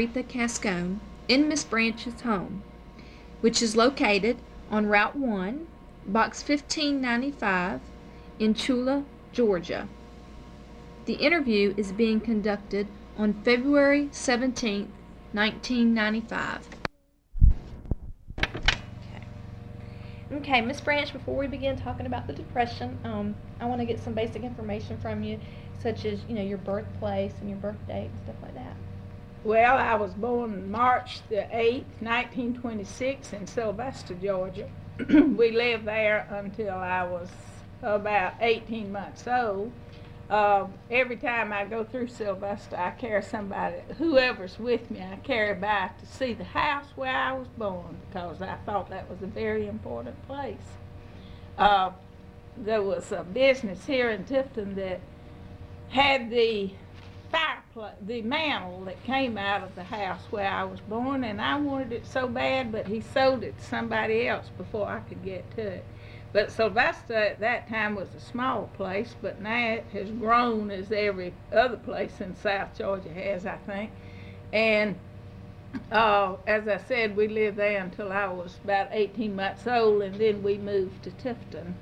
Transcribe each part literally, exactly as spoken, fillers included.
Aretha Cascone in Miss Branch's home, which is located on Route one, Box fifteen ninety-five in Chula, Georgia. The interview is being conducted on February seventeenth, nineteen ninety-five. Okay, okay, Miss Branch, before we begin talking about the Depression, um, I want to get some basic information from you, such as, you know, your birthplace and your birth date and stuff like that. Well, I was born March the eighth, nineteen twenty-six in Sylvester, Georgia. We lived there until I was about eighteen months old. Uh, every time I go through Sylvester, I carry somebody, whoever's with me, I carry by to see the house where I was born, because I thought that was a very important place. Uh, there was a business here in Tifton that had the fireplace, the mantle that came out of the house where I was born, and I wanted it so bad, but he sold it to somebody else before I could get to it. But Sylvester at that time was a small place, but now it has grown as every other place in South Georgia has, I think. And uh, as I said, we lived there until I was about eighteen months old, and then we moved to Tifton.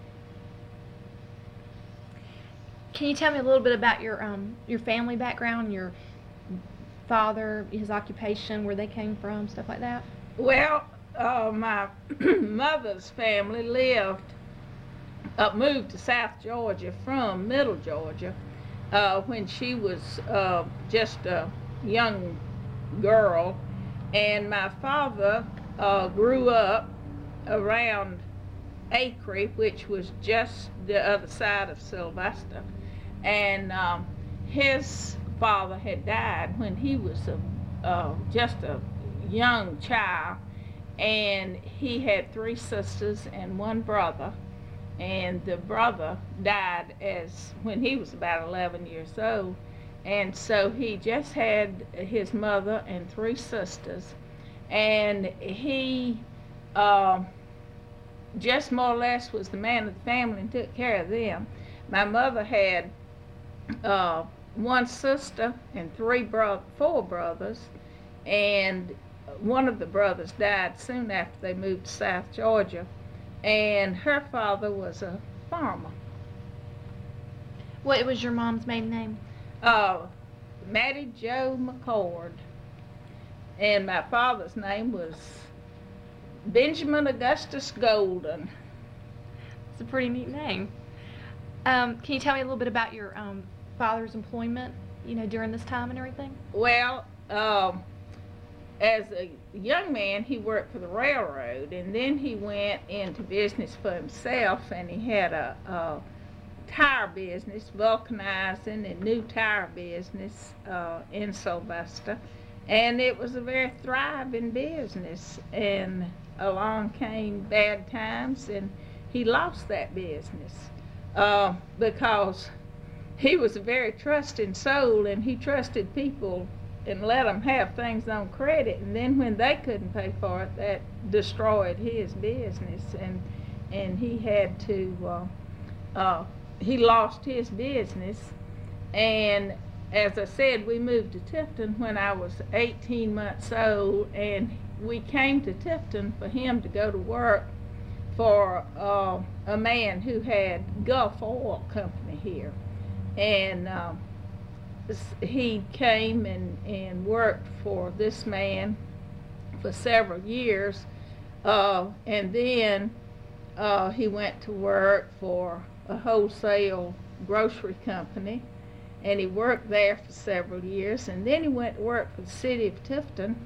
Can you tell me a little bit about your um your family background, your father, his occupation, where they came from, stuff like that? Well, uh, my mother's family lived, uh, moved to South Georgia from Middle Georgia uh, when she was uh, just a young girl, and my father uh, grew up around Acre, which was just the other side of Sylvester. And um, his father had died when he was a, uh, just a young child, and he had three sisters and one brother, and the brother died as when he was about eleven years old, and so he just had his mother and three sisters, and he uh, just more or less was the man of the family and took care of them. My mother had Uh, one sister and three bro- four brothers, and one of the brothers died soon after they moved to South Georgia, and her father was a farmer. What was your mom's maiden name? Uh, Mattie Joe McCord, and my father's name was Benjamin Augustus Golden. It's a pretty neat name. Um, can you tell me a little bit about your um, father's employment, you know, during this time and everything? Well, um, as a young man, he worked for the railroad, and then he went into business for himself, and he had a, a tire business, vulcanizing and new tire business uh, in Sylvester, and it was a very thriving business, and along came bad times, and he lost that business. Uh, because he was a very trusting soul, and he trusted people and let them have things on credit, and then when they couldn't pay for it, that destroyed his business, and and he had to uh, uh, he lost his business. And as I said, we moved to Tifton when I was eighteen months old, and we came to Tifton for him to go to work for uh, a man who had Gulf Oil Company here. And um, he came and, and worked for this man for several years, uh, and then uh, he went to work for a wholesale grocery company, and he worked there for several years, and then he went to work for the city of Tifton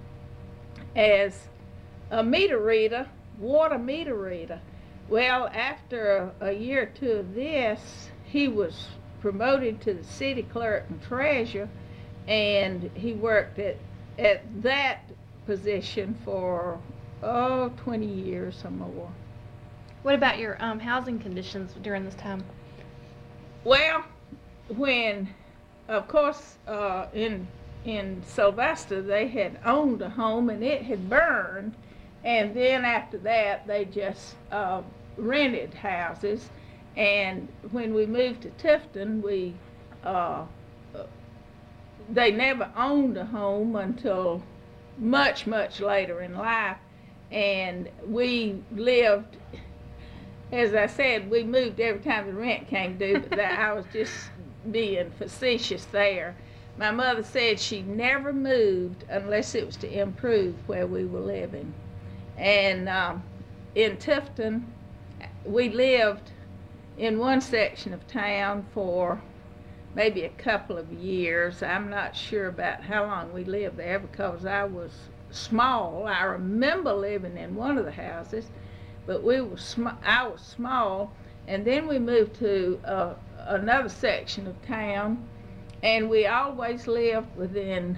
as a meter reader, water meter reader. Well, after a, a year or two of this, he was promoted to the city clerk and treasurer, and he worked at, at that position for, oh, twenty years or more. What about your um, housing conditions during this time? Well, when, of course, uh, in, in Sylvester, they had owned a home, and it had burned, and then after that, they just uh, rented houses. And when we moved to Tifton, we uh, they never owned a home until much, much later in life. And we lived, as I said, we moved every time the rent came due, but that, I was just being facetious there. My mother said she never moved unless it was to improve where we were living. And um, in Tifton, we lived in one section of town for maybe a couple of years. I'm not sure about how long we lived there because I was small. I remember living in one of the houses, but we were sm- I was small, and then we moved to uh, another section of town, and we always lived within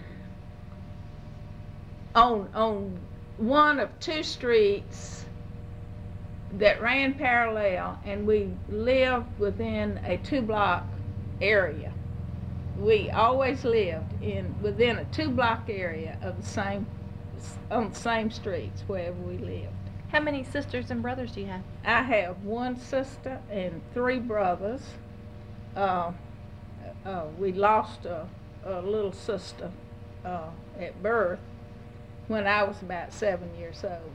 on on one of two streets that ran parallel, and we lived within a two-block area. We always lived in within a two-block area of the same on the same streets wherever we lived. How many sisters and brothers do you have? I have one sister and three brothers. Uh, uh, we lost a, a little sister uh, at birth when I was about seven years old.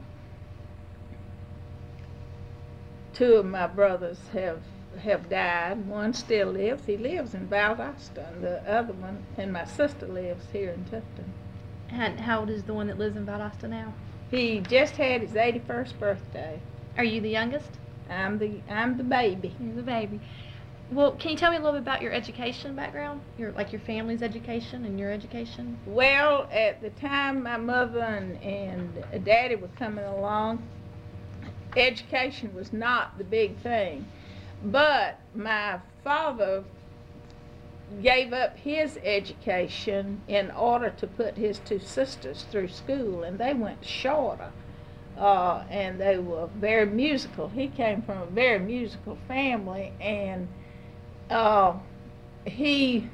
Two of my brothers have have died. One still lives. He lives in Valdosta, and the other one, and my sister lives here in Tifton. And how old is the one that lives in Valdosta now? He just had his eighty-first birthday. Are you the youngest? I'm the I'm the baby. You're the baby. Well, can you tell me a little bit about your education background? Your like your family's education and your education? Well, at the time my mother and, and daddy were coming along, education was not the big thing. But my father gave up his education in order to put his two sisters through school, and they went shorter. Uh, and they were very musical. He came from a very musical family, and uh, he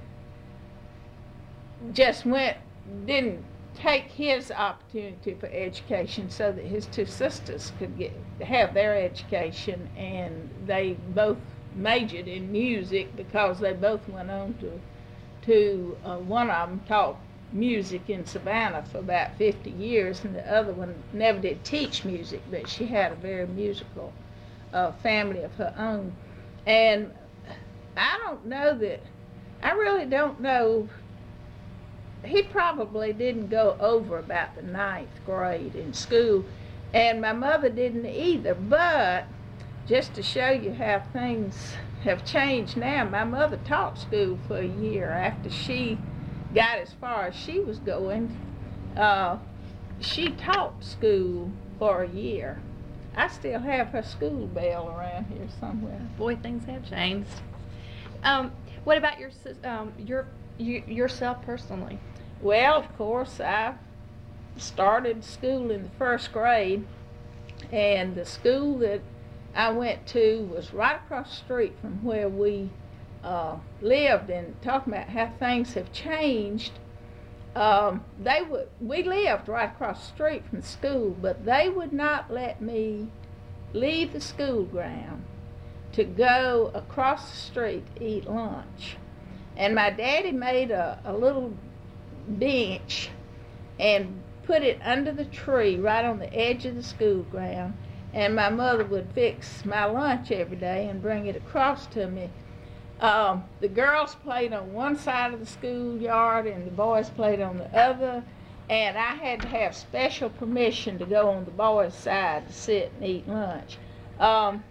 just went, didn't take his opportunity for education so that his two sisters could get have their education, and they both majored in music because they both went on to, to uh, one of them taught music in Savannah for about fifty years, and the other one never did teach music, but she had a very musical uh, family of her own. And I don't know that, I really don't know, he probably didn't go over about the ninth grade in school, and my mother didn't either. But just to show you how things have changed now, my mother taught school for a year after she got as far as she was going. Uh, she taught school for a year. I still have her school bell around here somewhere. Boy, things have changed. Um, what about your sis- um, your you, yourself personally? Well, of course, I started school in the first grade, and the school that I went to was right across the street from where we uh, lived. And talking about how things have changed, um, they would we lived right across the street from the school, but they would not let me leave the school ground to go across the street to eat lunch. And my daddy made a, a little bench and put it under the tree right on the edge of the school ground, and my mother would fix my lunch every day and bring it across to me. Um, the girls played on one side of the schoolyard and the boys played on the other, and I had to have special permission to go on the boys' side to sit and eat lunch. Um,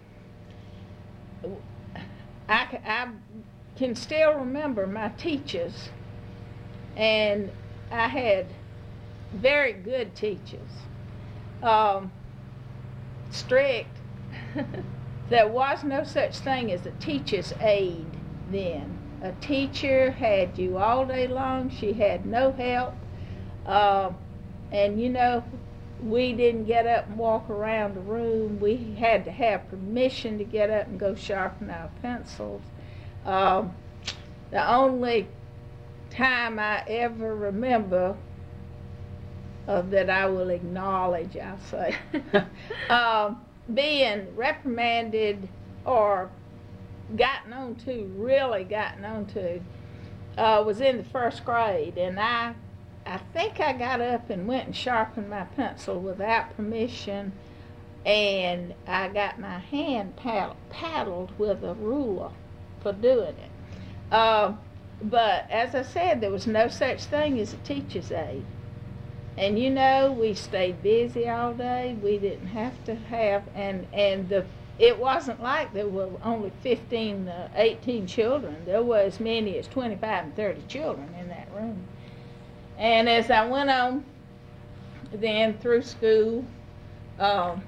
I, I can still remember my teachers, and I had very good teachers. Um, strict. There was no such thing as a teacher's aide then. A teacher had you all day long. She had no help. Uh, and you know, we didn't get up and walk around the room. We had to have permission to get up and go sharpen our pencils. Uh, the only time I ever remember uh, that I will acknowledge, I'll say, uh, being reprimanded or gotten on to, really gotten on to, uh, was in the first grade, and I, I think I got up and went and sharpened my pencil without permission, and I got my hand paddled, paddled with a ruler for doing it. Uh, but as I said, there was no such thing as a teacher's aide. And you know, we stayed busy all day. We didn't have to have, and, and the it wasn't like there were only fifteen, uh, eighteen children. There were as many as twenty-five and thirty children in that room. And as I went on then through school, um,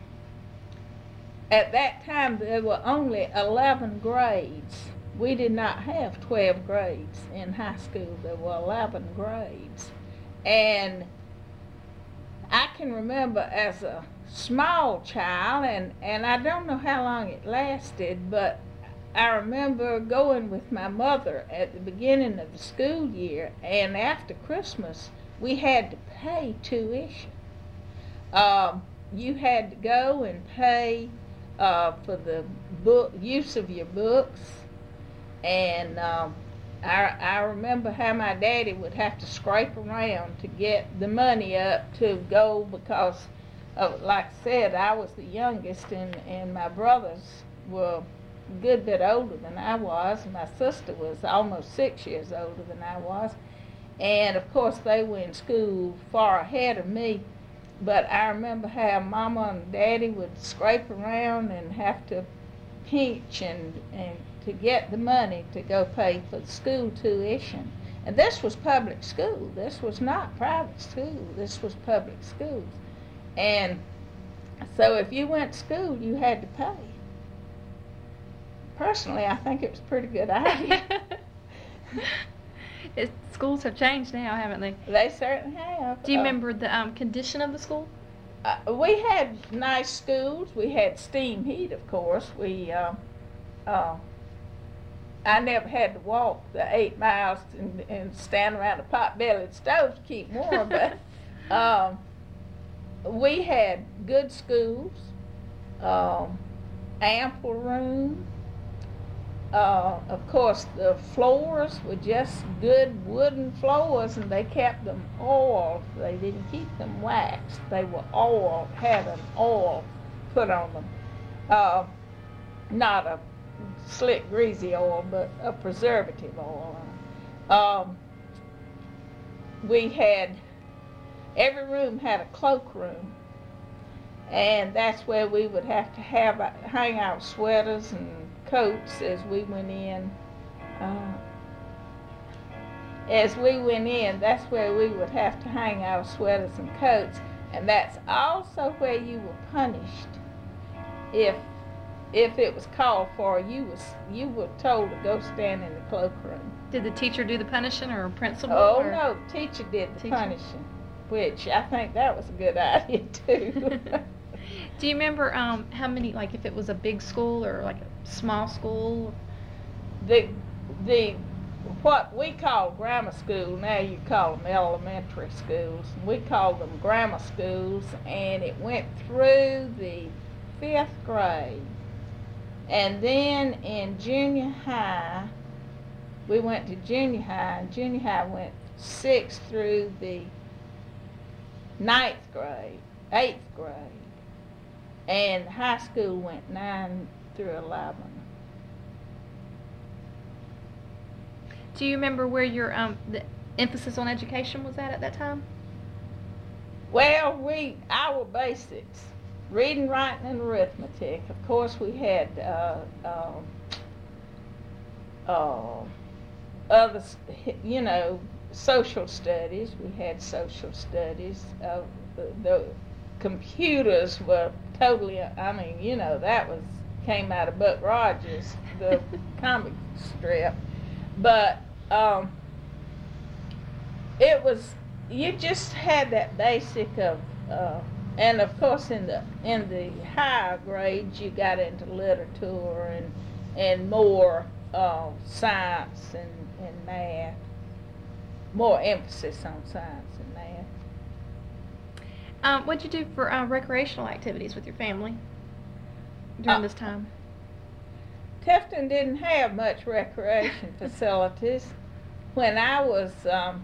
at that time there were only eleven grades. We did not have twelve grades in high school. There were eleven grades. And I can remember as a small child, and, and I don't know how long it lasted, but I remember going with my mother at the beginning of the school year, and after Christmas, we had to pay tuition. Um, you had to go and pay uh, for the book use of your books, and um, I, I remember how my daddy would have to scrape around to get the money up to go because, of, like I said, I was the youngest, and, and my brothers were a good bit older than I was. My sister was almost six years older than I was. And, of course, they were in school far ahead of me. But I remember how Mama and Daddy would scrape around and have to pinch and, and to get the money to go pay for the school tuition. And this was public school. This was not private school. This was public schools. And so if you went to school, you had to pay. Personally, I think it was a pretty good idea. It, schools have changed now, haven't they? They certainly have. Do you uh, remember the um, condition of the school? Uh, we had nice schools. We had steam heat, of course. We, uh, uh, I never had to walk the eight miles and, and stand around a pot-bellied stove to keep warm, but um, we had good schools, um, ample room. Uh, of course, the floors were just good wooden floors, and they kept them oiled. They didn't keep them waxed. They were oiled, had an oil put on them. Uh, not a slick, greasy oil, but a preservative oil. Um, we had, every room had a cloakroom, and that's where we would have to have hang our sweaters and coats as we went in. Uh, as we went in, that's where we would have to hang our sweaters and coats, and that's also where you were punished if if it was called for. You was you were told to go stand in the cloakroom. Did the teacher do the punishing, or a principal? Oh or? no, the teacher did the Teacher. punishing, which I think that was a good idea too. Do you remember um, how many, like if it was a big school or like a small school? the the what we call grammar school, now you call them elementary schools. We called them grammar schools, and it went through the fifth grade. And then in junior high, we went to junior high, and junior high went sixth through the ninth grade, eighth grade. And high school went nine through eleven. Do you remember where your um, the emphasis on education was at at that time? Well, we our basics, reading, writing, and arithmetic. Of course, we had uh, uh, uh, other, you know, social studies. We had social studies. Uh, the, the computers were totally. I mean, you know, that was came out of Buck Rogers, the comic strip. But um, it was, you just had that basic of, uh, and of course in the in the higher grades you got into literature and and more uh, science and, and math, more emphasis on science and math. Um, what'd you do for uh, recreational activities with your family during Uh, this time? Tifton didn't have much recreation facilities. when I was um,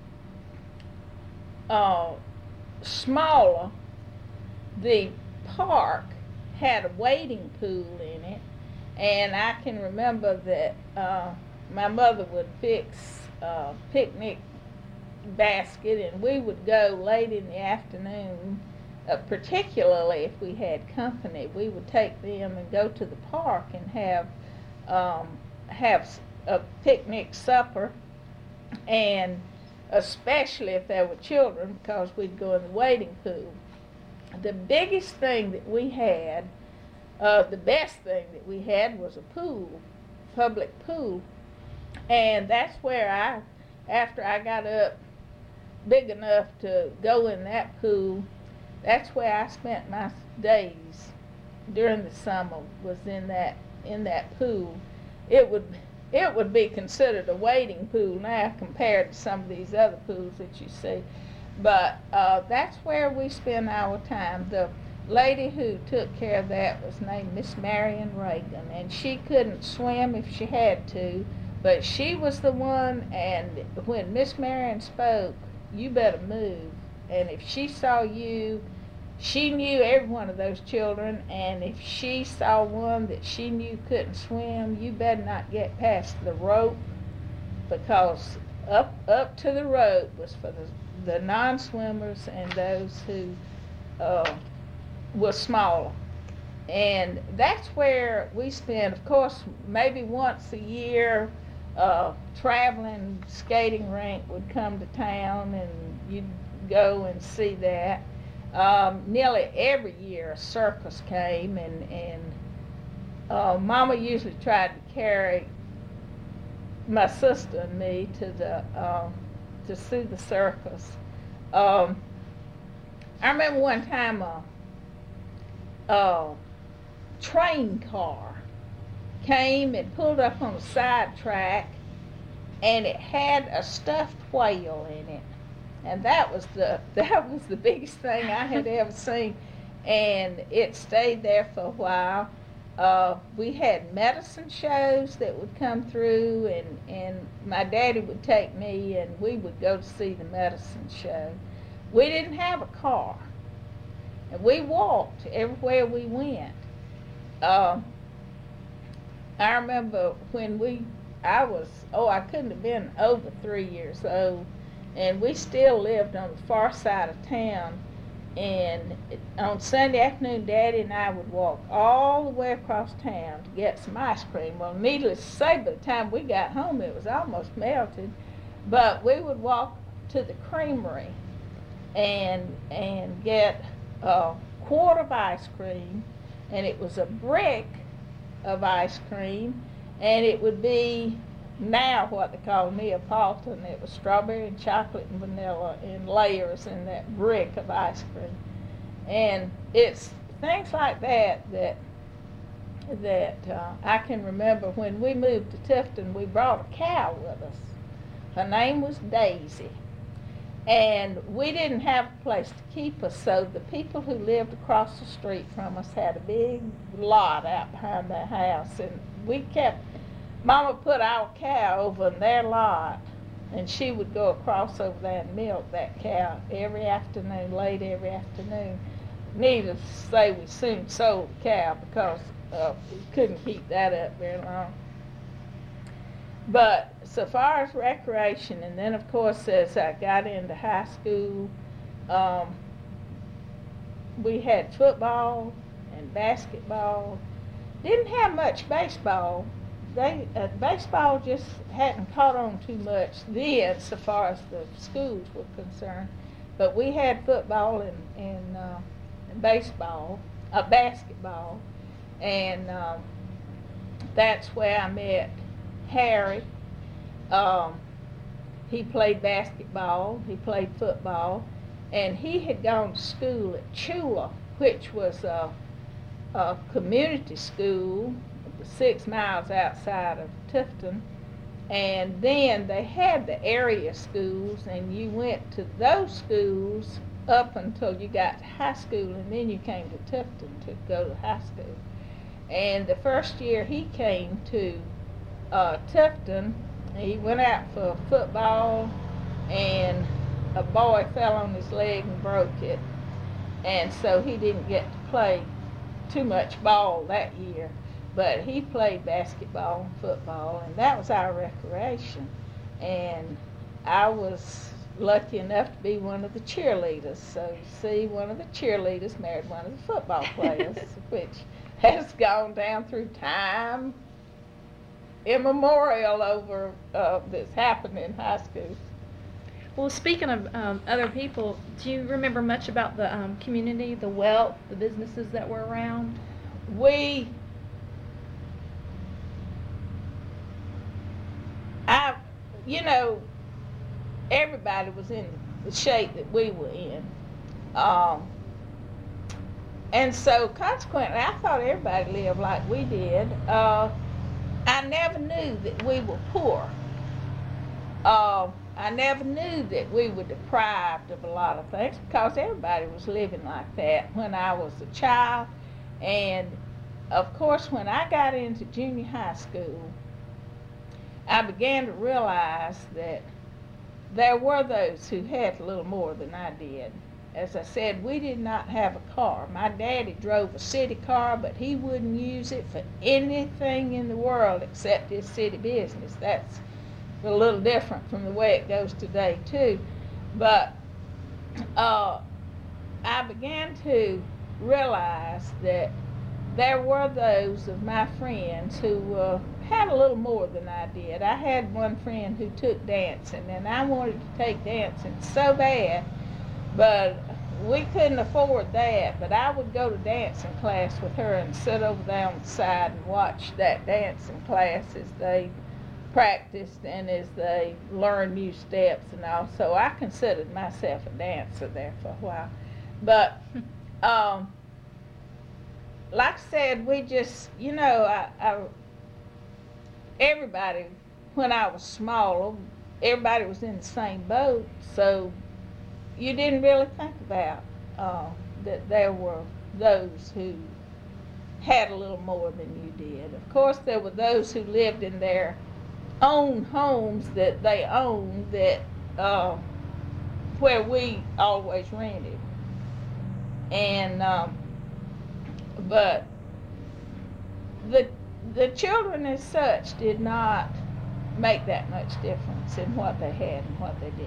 uh, smaller, the park had a wading pool in it, and I can remember that uh, my mother would fix a picnic basket, and we would go late in the afternoon, uh, particularly if we had company. We would take them and go to the park and have um, have a picnic supper, and especially if there were children, because we'd go in the wading pool. The biggest thing that we had, uh, the best thing that we had was a pool, public pool. And that's where I, after I got up big enough to go in that pool, that's where I spent my days during the summer, was in that in that pool. It would it would be considered a wading pool now compared to some of these other pools that you see. But uh, that's where we spend our time. The lady who took care of that was named Miss Marion Reagan, and she couldn't swim if she had to, but she was the one, and when Miss Marion spoke, you better move. And if she saw you, she knew every one of those children, and if she saw one that she knew couldn't swim, you better not get past the rope, because up up to the rope was for the the non-swimmers and those who uh, were smaller. And that's where we spend, of course, maybe once a year, uh, traveling skating rink would come to town, and you'd go and see that. Um, nearly every year a circus came, and, and uh, Mama usually tried to carry my sister and me to the uh, to see the circus. Um, I remember one time a, a train car came and pulled up on a side track, and it had a stuffed whale in it, and that was the that was the biggest thing I had ever seen, and it stayed there for a while. Uh, we had medicine shows that would come through, and, and my daddy would take me, and we would go to see the medicine show. We didn't have a car, and we walked everywhere we went. Uh, I remember when we, I was, oh, I couldn't have been over three years old, and we still lived on the far side of town. And on Sunday afternoon, Daddy and I would walk all the way across town to get some ice cream. Well, needless to say, by the time we got home, it was almost melted. But we would walk to the creamery and and get a quart of ice cream, and it was a brick of ice cream, and it would be now what they call Neapolitan. It was strawberry and chocolate and vanilla in layers in that brick of ice cream. And it's things like that that that uh, I can remember. When we moved to Tifton, we brought a cow with us. Her name was Daisy. And we didn't have a place to keep her, so the people who lived across the street from us had a big lot out behind their house, and we kept Mama put our cow over in their lot, and she would go across over there and milk that cow every afternoon, late every afternoon. Needless to say, we soon sold the cow because uh, we couldn't keep that up very long. But so far as recreation, and then of course as I got into high school, um, we had football and basketball. Didn't have much baseball. They, uh, baseball just hadn't caught on too much then, so far as the schools were concerned. But we had football and, and, uh, and baseball, uh, basketball, and um, that's where I met Harry. Um, he played basketball, he played football, and he had gone to school at Chula, which was a, a community school six miles outside of Tifton. And then they had the area schools, and you went to those schools up until you got to high school, and then you came to Tifton to go to high school. And the first year he came to uh, Tifton, he went out for football, and a boy fell on his leg and broke it, and so he didn't get to play too much ball that year. But he played basketball and football, and that was our recreation. And I was lucky enough to be one of the cheerleaders. So, see, one of the cheerleaders married one of the football players, which has gone down through time immemorial over uh, this happened in high school. Well, speaking of um, other people, do you remember much about the um, community, the wealth, the businesses that were around? We, I, you know, everybody was in the shape that we were in. Um, and so consequently, I thought everybody lived like we did. Uh, I never knew that we were poor. Uh, I never knew that we were deprived of a lot of things because everybody was living like that when I was a child. And of course, when I got into junior high school, I began to realize that there were those who had a little more than I did. As I said, we did not have a car. My daddy drove a city car, but he wouldn't use it for anything in the world except his city business. That's a little different from the way it goes today, too. But uh, I began to realize that there were those of my friends who uh, had a little more than I did. I had one friend who took dancing, and I wanted to take dancing so bad, but we couldn't afford that. But I would go to dancing class with her and sit over there on the side and watch that dancing class as they practiced and as they learned new steps and all. So I considered myself a dancer there for a while. But um, like I said, we just, you know, I, I, everybody, when I was smaller, everybody was in the same boat, so you didn't really think about uh, that there were those who had a little more than you did. Of course, there were those who lived in their own homes that they owned that uh, where we always rented. And um, but the the children as such did not make that much difference in what they had and what they didn't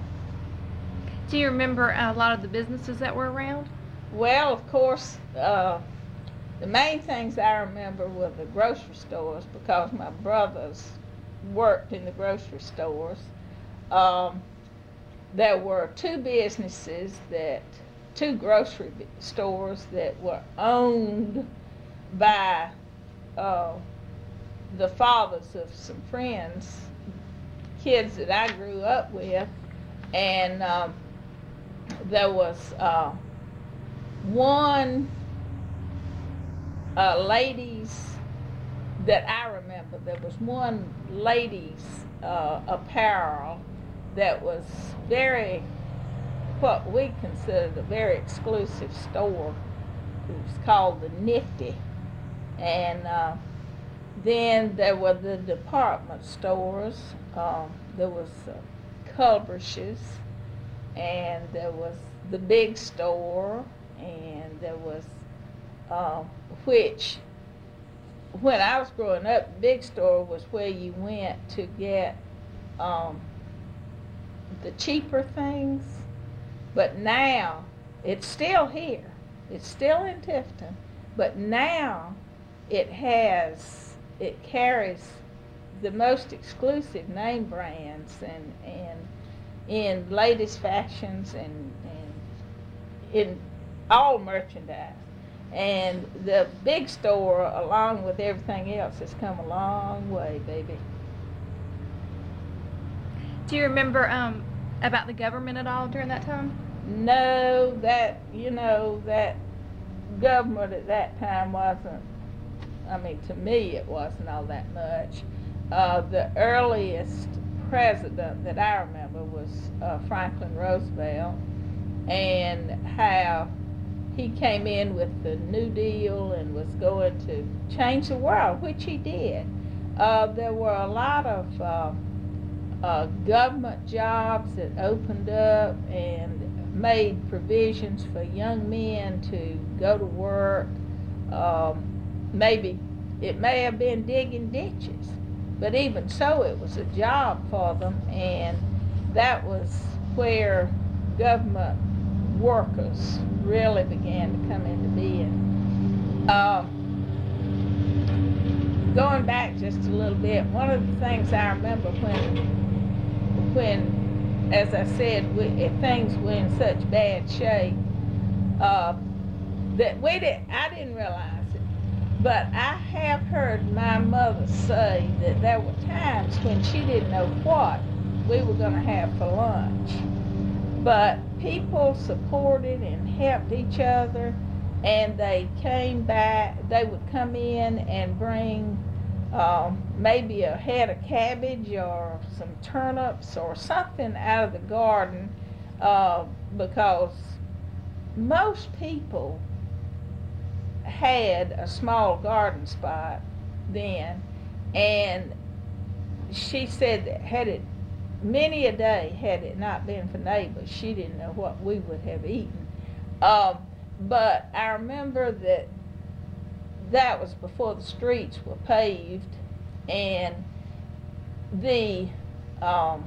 have. Do you remember a lot of the businesses that were around? Well, of course, uh, the main things I remember were the grocery stores because my brothers worked in the grocery stores. Um, there were two businesses that, two grocery stores that were owned by uh, the fathers of some friends, kids that I grew up with, and um, there was uh, one uh, ladies that I remember. There was one ladies uh, apparel that was very, what we considered a very exclusive store. It was called the Nifty. And uh, then there were the department stores. Uh, there was uh, Culbersh's, and there was the big store, and there was, uh, which, when I was growing up, the big store was where you went to get um, the cheaper things. But now, it's still here. It's still in Tifton. But now, it has, it carries the most exclusive name brands and, and in latest fashions and, and in all merchandise. And the big store, along with everything else, has come a long way, baby. Do you remember um, about the government at all during that time? No, that, you know, that government at that time wasn't, I mean, to me it wasn't all that much. Uh, the earliest president that I remember was uh, Franklin Roosevelt, and how he came in with the New Deal and was going to change the world, which he did. Uh, there were a lot of uh, uh, government jobs that opened up and made provisions for young men to go to work. Um, maybe it may have been digging ditches, but even so, it was a job for them, and that was where government workers really began to come into being. Um, going back just a little bit, one of the things I remember when, when, as I said, we, if things were in such bad shape, uh, that we did, I didn't realize it, but I have heard my mother say that there were times when she didn't know what we were going to have for lunch, but people supported and helped each other, and they came back, they would come in and bring um, maybe a head of cabbage or some turnips or something out of the garden, uh, because most people had a small garden spot then, and she said that had it, many a day, had it not been for neighbors, she didn't know what we would have eaten. Um, but I remember that that was before the streets were paved, and the um,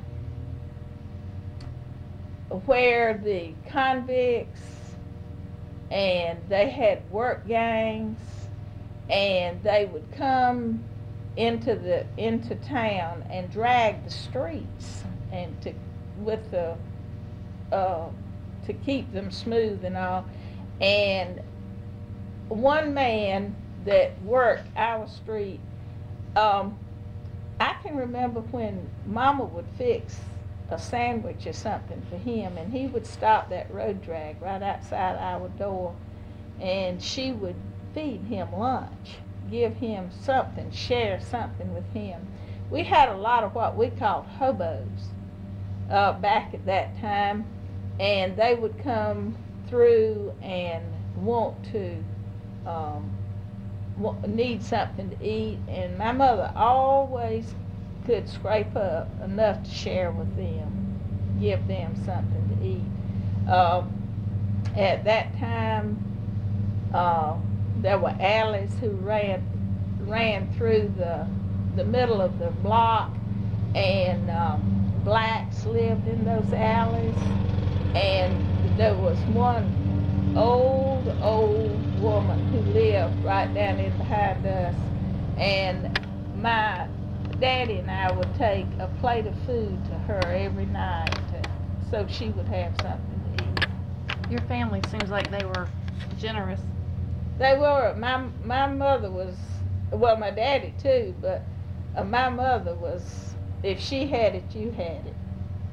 where the convicts, and they had work gangs, and they would come into the into town and drag the streets, and to with the uh, to keep them smooth and all. And one man that worked our street, um, I can remember when Mama would fix a sandwich or something for him, and he would stop that road drag right outside our door, and she would feed him lunch, give him something, share something with him. We had a lot of what we called hobos uh, back at that time, and they would come through and want to um, need something to eat, and my mother always could scrape up enough to share with them, give them something to eat. Uh, at that time, uh, there were alleys who ran ran through the the middle of the block, and um, blacks lived in those alleys, and there was one old, old woman who lived right down in behind us, and my Daddy and I would take a plate of food to her every night to, so she would have something to eat. Your family seems like they were generous. They were. My my mother was, well, my daddy too, but uh, my mother was, if she had it, you had it.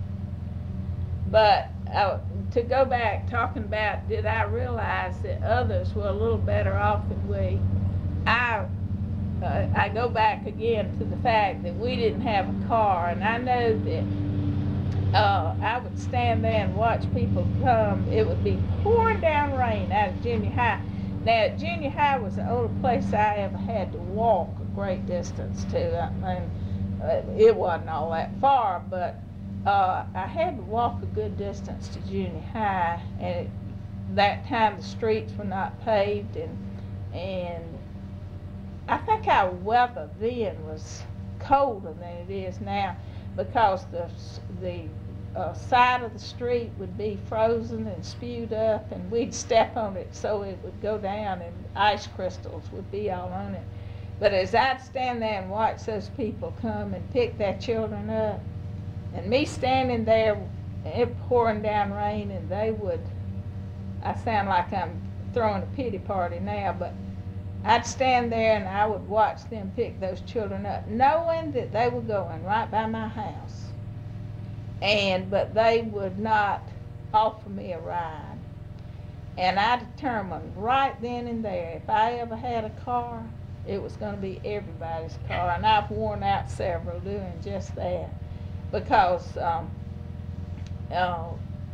But uh, to go back, talking about, did I realize that others were a little better off than we? I uh, I go back again to the fact that we didn't have a car, and I know that uh, I would stand there and watch people come. It would be pouring down rain out of junior high. Now, junior high was the only place I ever had to walk a great distance to. I mean, uh, it wasn't all that far, but uh, I had to walk a good distance to junior high, and it, that time the streets were not paved, and and I think our weather then was colder than it is now, because the the uh, side of the street would be frozen and spewed up, and we'd step on it so it would go down, and ice crystals would be all on it. But as I'd stand there and watch those people come and pick their children up, and me standing there, it pouring down rain, and they would, I sound like I'm throwing a pity party now, but I'd stand there and I would watch them pick those children up, knowing that they were going right by my house. And, but they would not offer me a ride. And I determined right then and there, if I ever had a car, it was going to be everybody's car. And I've worn out several doing just that. Because um, uh,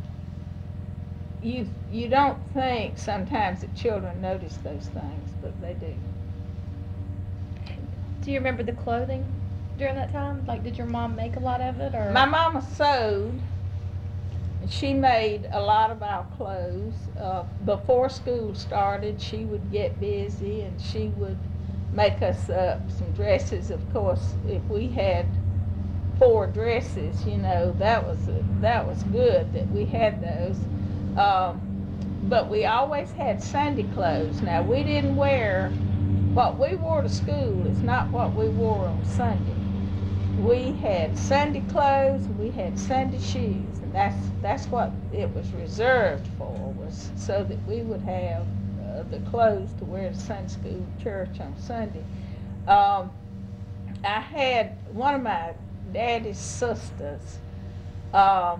you, you don't think sometimes that children notice those things, but they do. Do you remember the clothing during that time? Like, did your mom make a lot of it, or? My mama sewed, and she made a lot of our clothes. Uh, before school started, she would get busy, and she would make us up some dresses. Of course, if we had four dresses, you know, that was that was good that we had those. Um, but we always had Sunday clothes. Now, we didn't wear what we wore to school. Is not what we wore on Sunday. We had Sunday clothes, and we had Sunday shoes, and that's that's what it was reserved for, was so that we would have uh, the clothes to wear to Sunday school church on Sunday. Um, I had one of my daddy's sisters. Um,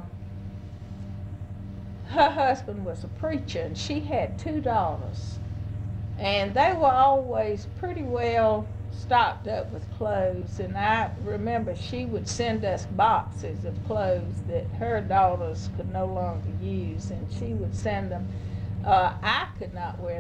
her husband was a preacher, and she had two daughters, and they were always pretty well stocked up with clothes. And I remember she would send us boxes of clothes that her daughters could no longer use, and she would send them. Uh, I could not wear them.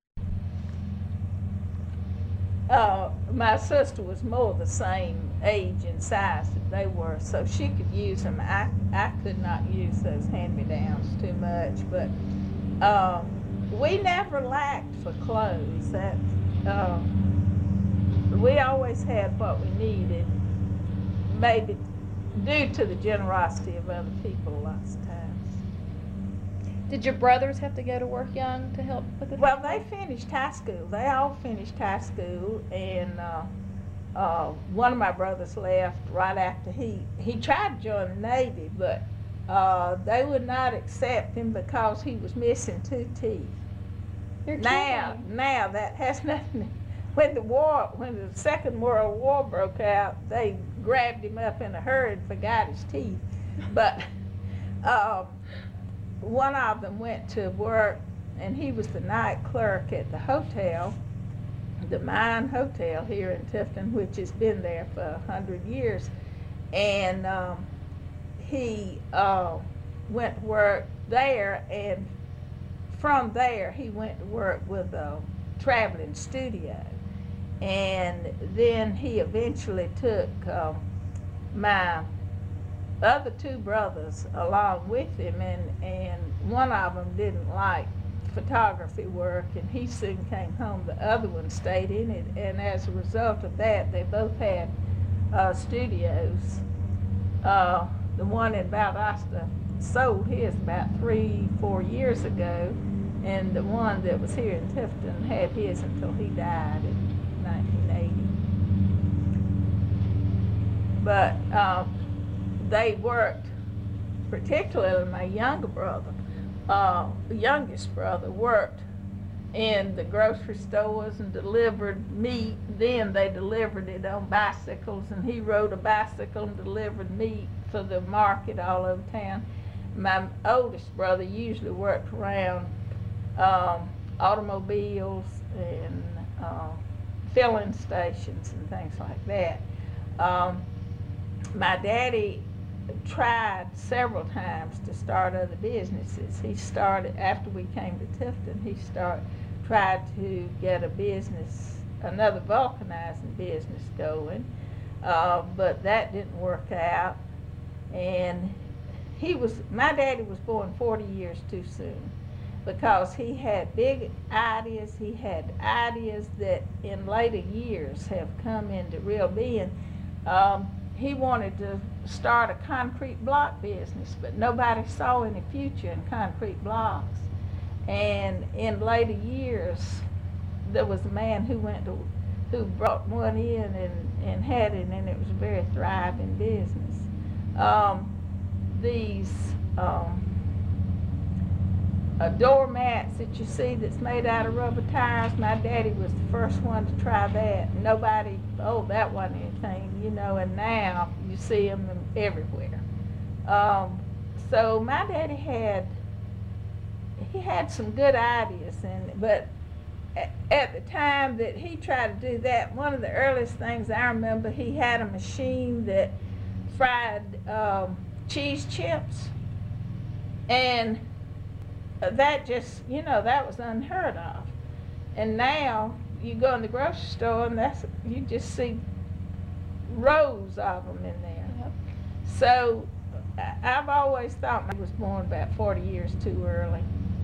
Uh, my sister was more the same age and size that they were, so she could use them. I, I could not use those hand-me-downs too much, but uh, we never lacked for clothes. That uh, we always had what we needed, maybe due to the generosity of other people lots of times. Did your brothers have to go to work young to help with the Well, they finished high school. They all finished high school, and uh, uh, one of my brothers left right after he, he tried to join the Navy, but uh, they would not accept him because he was missing two teeth. You're Now, kidding. now that has nothing. When the war, when the Second World War broke out, they grabbed him up in a hurry and forgot his teeth. But uh, one of them went to work, and he was the night clerk at the hotel, the Mine Hotel here in Tifton, which has been there for a hundred years. And um, he uh, went to work there, and from there he went to work with a traveling studio. And then he eventually took um, my other two brothers along with him, and, and one of them didn't like photography work, and he soon came home. The other one stayed in it, and as a result of that, they both had uh, studios. Uh, the one in Valdosta sold his about three, four years ago, and the one that was here in Tifton had his until he died in nineteen eighty. But uh, they worked, particularly my younger brother, uh, youngest brother, worked in the grocery stores and delivered meat. Then they delivered it on bicycles, and he rode a bicycle and delivered meat for the market all over town. My oldest brother usually worked around um, automobiles and uh, filling stations and things like that. Um, my daddy tried several times to start other businesses. He started, after we came to Tifton, he started, tried to get a business, another vulcanizing business going, uh, but that didn't work out. And he was, my daddy was born forty years too soon, because he had big ideas. He had ideas that in later years have come into real being. Um, he wanted to start a concrete block business, but nobody saw any future in concrete blocks. And in later years, there was a man who went to, who brought one in and, and had it, and it was a very thriving business. Um, these um, uh, doormats that you see that's made out of rubber tires, my daddy was the first one to try that. Nobody, oh, that wasn't anything, you know, and now you see them everywhere. Um, so my daddy had, he had some good ideas, and but at, at the time that he tried to do that, one of the earliest things I remember, he had a machine that fried um, cheese chips, and that just, you know, that was unheard of. And now you go in the grocery store, and that's, you just see rows of them in there. Yep. So I- I've always thought he was born about forty years too early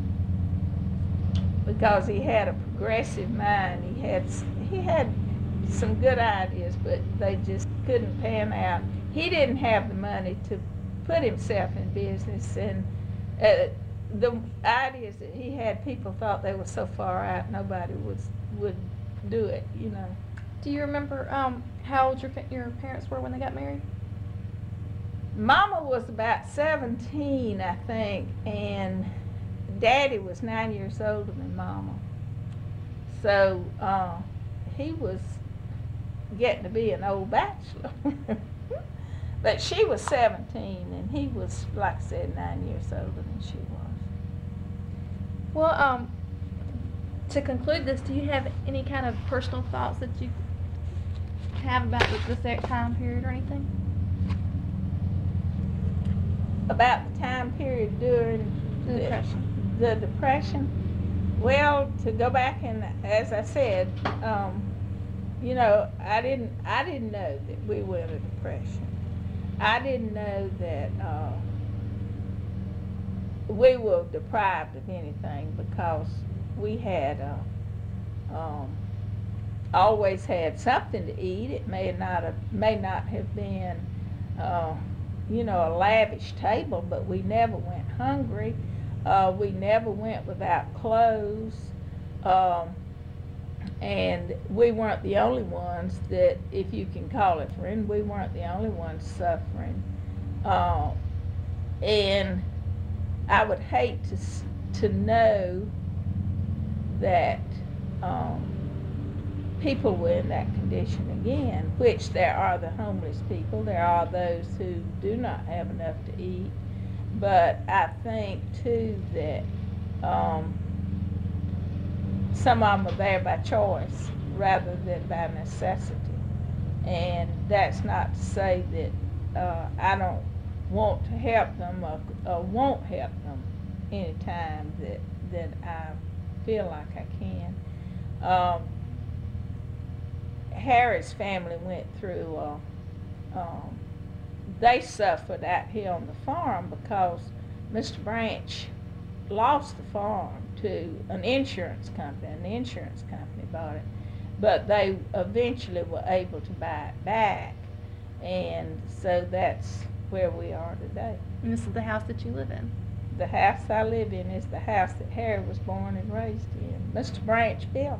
because he had a progressive mind. He had s- he had some good ideas, but they just couldn't pan out. He didn't have the money to put himself in business, and uh, the ideas that he had, people thought they were so far out, nobody would would do it, you know. Do you remember um, how old your fa- your parents were when they got married? Mama was about seventeen, I think, and Daddy was nine years older than Mama. So uh, he was getting to be an old bachelor. But she was seventeen, and he was, like I said, nine years older than she was. Well, um, to conclude this, do you have any kind of personal thoughts that you have about this, this time period or anything? About the time period during The Depression. The Depression. Well, to go back and, as I said, um, you know, I didn't, I didn't know that we were in a depression. I didn't know that uh, we were deprived of anything because we had uh, um, always had something to eat. It may not have, may not have been, uh, you know, a lavish table, but we never went hungry. Uh, we never went without clothes. Um, and we weren't the only ones that, if you can call it friend, we weren't the only ones suffering. Uh, and I would hate to to know that um, people were in that condition again, which there are the homeless people, there are those who do not have enough to eat, but I think too that um, some of them are there by choice rather than by necessity. And that's not to say that uh, I don't want to help them or, or won't help them anytime that, that I feel like I can. Um, Harry's family went through, uh, um, they suffered out here on the farm because Mister Branch lost the farm to an insurance company, and the insurance company bought it. But they eventually were able to buy it back, and so that's where we are today. And this is the house that you live in. The house I live in is the house that Harry was born and raised in. Mister Branch built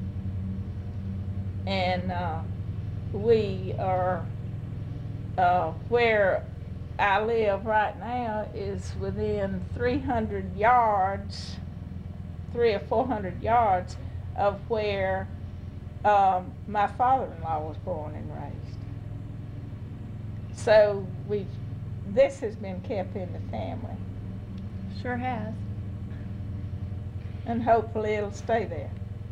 it. And uh, we are, uh, where I live right now is within three hundred yards, three or four hundred yards of where um, my father-in-law was born and raised. So we've, this has been kept in the family. Sure has. And hopefully it'll stay there.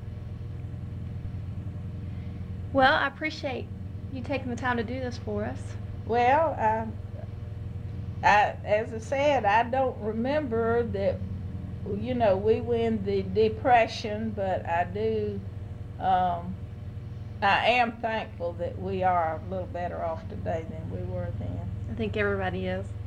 Well, I appreciate you taking the time to do this for us. Well, I, I, as I said, I don't remember that, you know, we were in the Depression, but I do, um, I am thankful that we are a little better off today than we were then. I think everybody is.